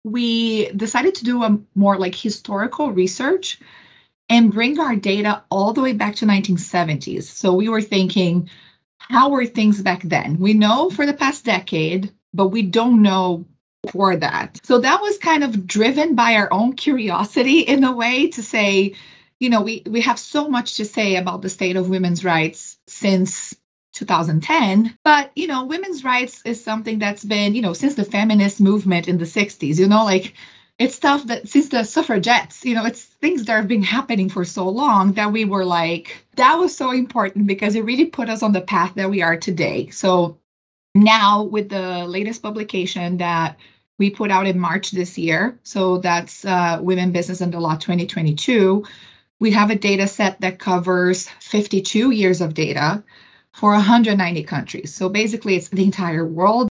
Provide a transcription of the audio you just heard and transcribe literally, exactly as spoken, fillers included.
we decided to do a more like historical research and bring our data all the way back to nineteen seventies. So we were thinking, how were things back then? We know for the past decade, but we don't know for that. So that was kind of driven by our own curiosity in a way to say, you know, we, we have so much to say about the state of women's rights since two thousand ten, but, you know, women's rights is something that's been, you know, since the feminist movement in the sixties, you know, like it's stuff that since the suffragettes, you know, it's things that have been happening for so long that we were like, that was so important because it really put us on the path that we are today. So now with the latest publication that we put out in March this year, so that's uh, Women, Business, and the Law twenty twenty-two, we have a data set that covers fifty-two years of data for one hundred ninety countries. So basically, it's the entire world.